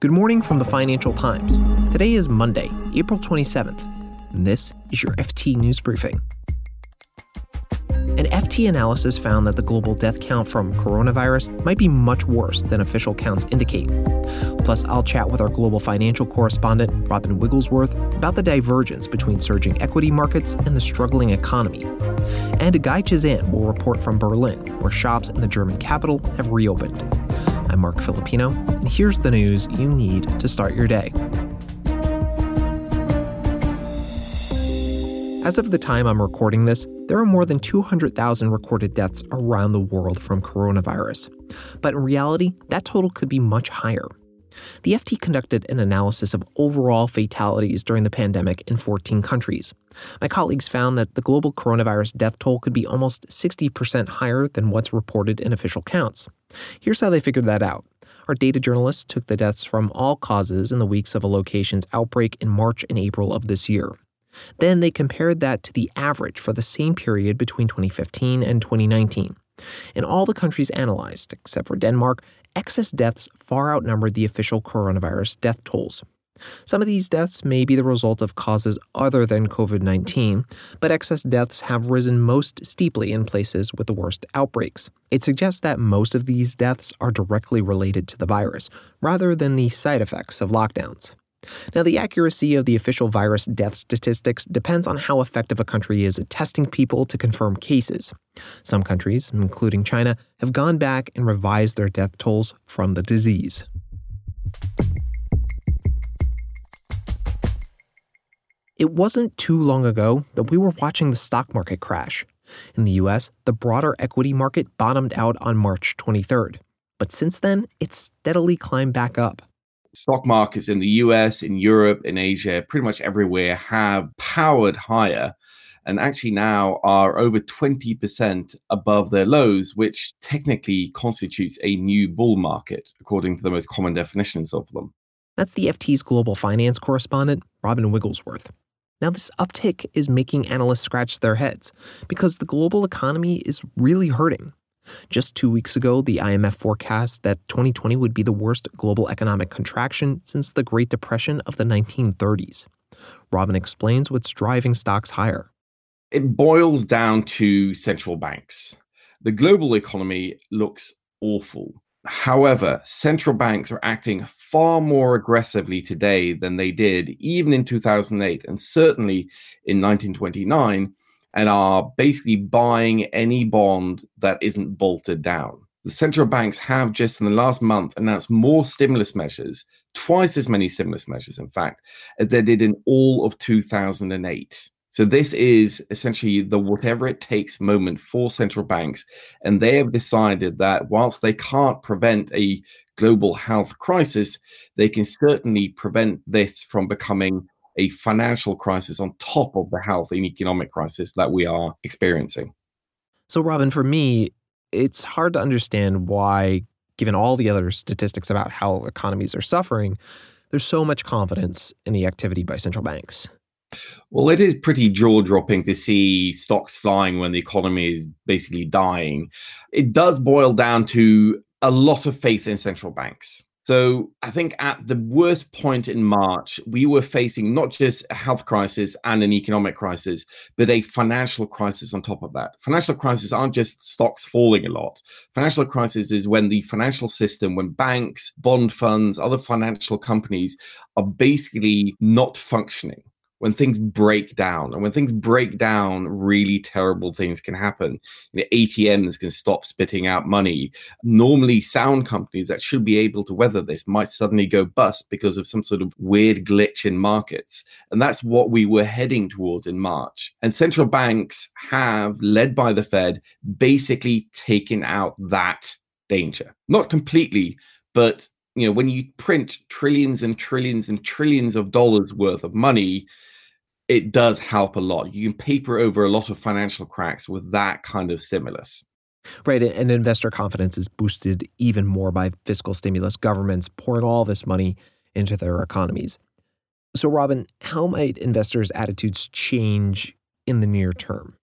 Good morning from the Financial Times. Today is Monday, April 27th, and this is your FT News Briefing. An FT analysis found that the global death count from coronavirus might be much worse than official counts indicate. Plus, I'll chat with our global financial correspondent, Robin Wigglesworth, about the divergence between surging equity markets and the struggling economy. And Guy Chazan will report from Berlin, where shops in the German capital have reopened. I'm Mark Filipino, and here's the news you need to start your day. As of the time I'm recording this, there are more than 200,000 recorded deaths around the world from coronavirus. But in reality, that total could be much higher. The FT conducted an analysis of overall fatalities during the pandemic in 14 countries. My colleagues found that the global coronavirus death toll could be almost 60% higher than what's reported in official counts. Here's how they figured that out. Our data journalists took the deaths from all causes in the weeks of a location's outbreak in March and April of this year. Then they compared that to the average for the same period between 2015 and 2019. In all the countries analyzed, except for Denmark, excess deaths far outnumbered the official coronavirus death tolls. Some of these deaths may be the result of causes other than COVID-19, but excess deaths have risen most steeply in places with the worst outbreaks. It suggests that most of these deaths are directly related to the virus, rather than the side effects of lockdowns. Now, the accuracy of the official virus death statistics depends on how effective a country is at testing people to confirm cases. Some countries, including China, have gone back and revised their death tolls from the disease. It wasn't too long ago that we were watching the stock market crash. In the U.S., the broader equity market bottomed out on March 23rd. But since then, it's steadily climbed back up. Stock markets in the US, in Europe, in Asia, pretty much everywhere have powered higher and actually now are over 20% above their lows, which technically constitutes a new bull market, according to the most common definitions of them. That's the FT's global finance correspondent, Robin Wigglesworth. Now, this uptick is making analysts scratch their heads because the global economy is really hurting. Just 2 weeks ago, the IMF forecast that 2020 would be the worst global economic contraction since the Great Depression of the 1930s. Robin explains what's driving stocks higher. It boils down to central banks. The global economy looks awful. However, central banks are acting far more aggressively today than they did even in 2008 and certainly in 1929. And are basically buying any bond that isn't bolted down. The central banks have just in the last month announced more stimulus measures, twice as many stimulus measures, in fact, as they did in all of 2008. So this is essentially the whatever it takes moment for central banks. And they have decided that whilst they can't prevent a global health crisis, they can certainly prevent this from becoming a financial crisis on top of the health and economic crisis that we are experiencing. So, Robin, for me, it's hard to understand why, given all the other statistics about how economies are suffering, there's so much confidence in the activity by central banks. Well, it is pretty jaw-dropping to see stocks flying when the economy is basically dying. It does boil down to a lot of faith in central banks. So I think at the worst point in March, we were facing not just a health crisis and an economic crisis, but a financial crisis on top of that. Financial crises aren't just stocks falling a lot. Financial crisis is when the financial system, when banks, bond funds, other financial companies are basically not functioning. When things break down, and when things break down, really terrible things can happen. ATMs can stop spitting out money. Normally sound companies that should be able to weather this might suddenly go bust because of some sort of weird glitch in markets. And that's what we were heading towards in March. And central banks have, led by the Fed, basically taken out that danger. Not completely, but when you print trillions and trillions and trillions of dollars worth of money, it does help a lot. You can paper over a lot of financial cracks with that kind of stimulus. Right, and investor confidence is boosted even more by fiscal stimulus, governments pouring all this money into their economies. So, Robin, how might investors' attitudes change in the near term?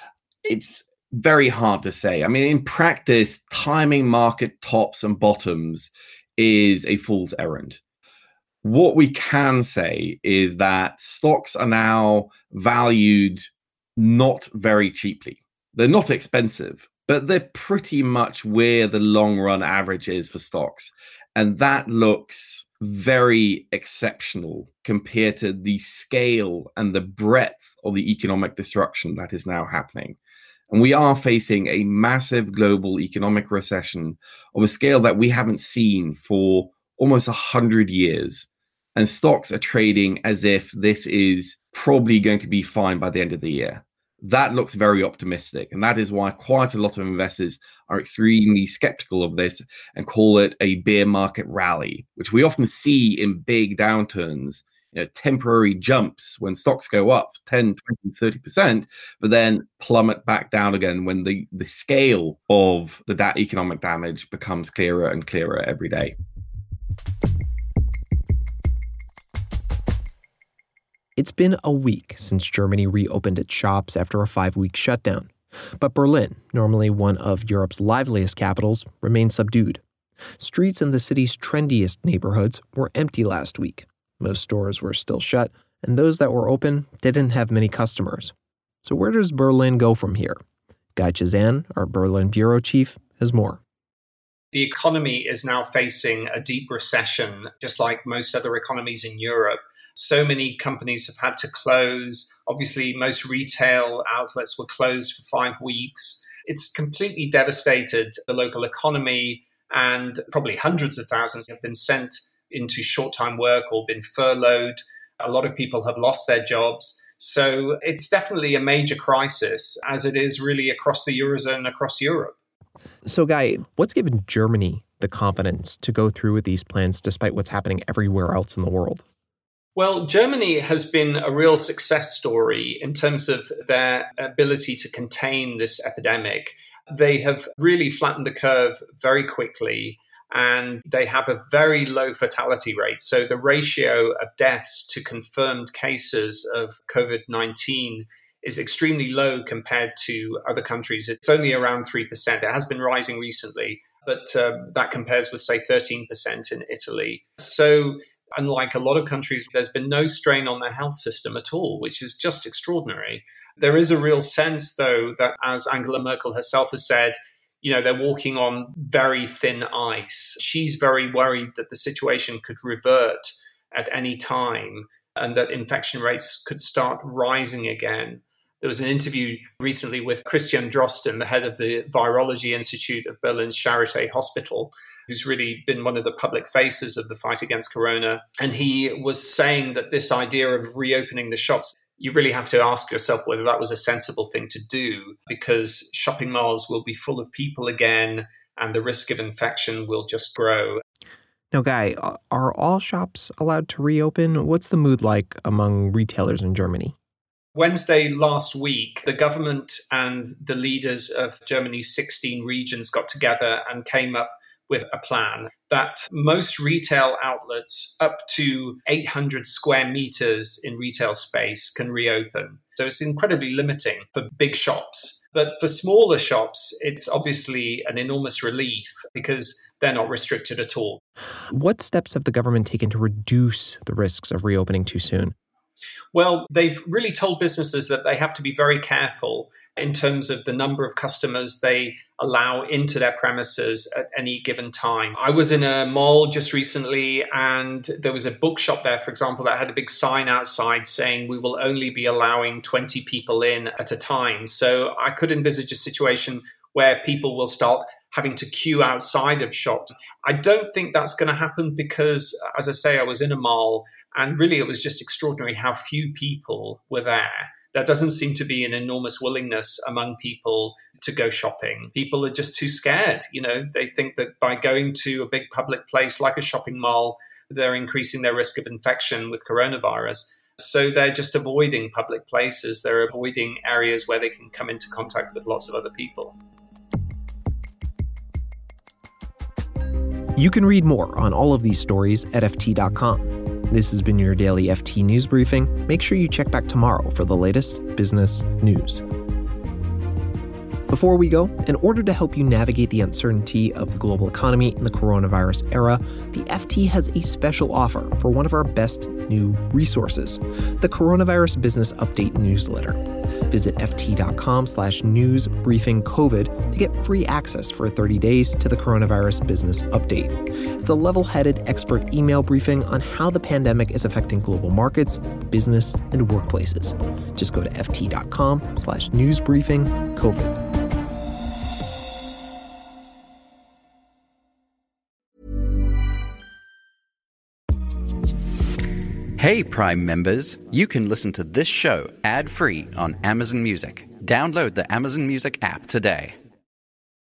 It's very hard to say. I mean, in practice, timing market tops and bottoms is a fool's errand. What we can say is that stocks are now valued not very cheaply. They're not expensive, but they're pretty much where the long run average is for stocks. And that looks very exceptional compared to the scale and the breadth of the economic destruction that is now happening. And we are facing a massive global economic recession of a scale that we haven't seen for almost 100 years. And stocks are trading as if this is probably going to be fine by the end of the year. That looks very optimistic. And that is why quite a lot of investors are extremely skeptical of this and call it a bear market rally, which we often see in big downturns, temporary jumps when stocks go up 10, 20, 30%, but then plummet back down again when the scale of the economic damage becomes clearer and clearer every day. It's been a week since Germany reopened its shops after a 5-week shutdown. But Berlin, normally one of Europe's liveliest capitals, remains subdued. Streets in the city's trendiest neighborhoods were empty last week. Most stores were still shut, and those that were open didn't have many customers. So where does Berlin go from here? Guy Chazan, our Berlin bureau chief, has more. The economy is now facing a deep recession, just like most other economies in Europe. So many companies have had to close. Obviously, most retail outlets were closed for 5 weeks. It's completely devastated the local economy, and probably hundreds of thousands have been sent into short-time work or been furloughed. A lot of people have lost their jobs. So it's definitely a major crisis, as it is really across the Eurozone, across Europe. So, Guy, what's given Germany the confidence to go through with these plans despite what's happening everywhere else in the world? Well, Germany has been a real success story in terms of their ability to contain this epidemic. They have really flattened the curve very quickly, and they have a very low fatality rate. So the ratio of deaths to confirmed cases of COVID-19 is extremely low compared to other countries. It's only around 3%. It has been rising recently, but that compares with, say, 13% in Italy. So unlike a lot of countries, there's been no strain on their health system at all, which is just extraordinary. There is a real sense, though, that as Angela Merkel herself has said, they're walking on very thin ice. She's very worried that the situation could revert at any time and that infection rates could start rising again. There was an interview recently with Christian Drosten, the head of the Virology Institute of Berlin's Charité Hospital, who's really been one of the public faces of the fight against corona. And he was saying that this idea of reopening the shops, you really have to ask yourself whether that was a sensible thing to do, because shopping malls will be full of people again and the risk of infection will just grow. Now, Guy, are all shops allowed to reopen? What's the mood like among retailers in Germany? Wednesday last week, the government and the leaders of Germany's 16 regions got together and came up with a plan that most retail outlets up to 800 square meters in retail space can reopen. So it's incredibly limiting for big shops. But for smaller shops, it's obviously an enormous relief because they're not restricted at all. What steps have the government taken to reduce the risks of reopening too soon? Well, they've really told businesses that they have to be very careful in terms of the number of customers they allow into their premises at any given time. I was in a mall just recently, and there was a bookshop there, for example, that had a big sign outside saying we will only be allowing 20 people in at a time. So I could envisage a situation where people will start having to queue outside of shops. I don't think that's going to happen because, as I say, I was in a mall, and really it was just extraordinary how few people were there. There doesn't seem to be an enormous willingness among people to go shopping. People are just too scared. They think that by going to a big public place like a shopping mall, they're increasing their risk of infection with coronavirus. So they're just avoiding public places. They're avoiding areas where they can come into contact with lots of other people. You can read more on all of these stories at FT.com. This has been your daily FT News Briefing. Make sure you check back tomorrow for the latest business news. Before we go, in order to help you navigate the uncertainty of the global economy in the coronavirus era, the FT has a special offer for one of our best new resources, the Coronavirus Business Update newsletter. Visit ft.com/newsbriefingcovid to get free access for 30 days to the Coronavirus Business Update. It's a level-headed expert email briefing on how the pandemic is affecting global markets, business, and workplaces. Just go to ft.com/newsbriefingcovid. Hey Prime members, you can listen to this show ad-free on Amazon Music. Download the Amazon Music app today.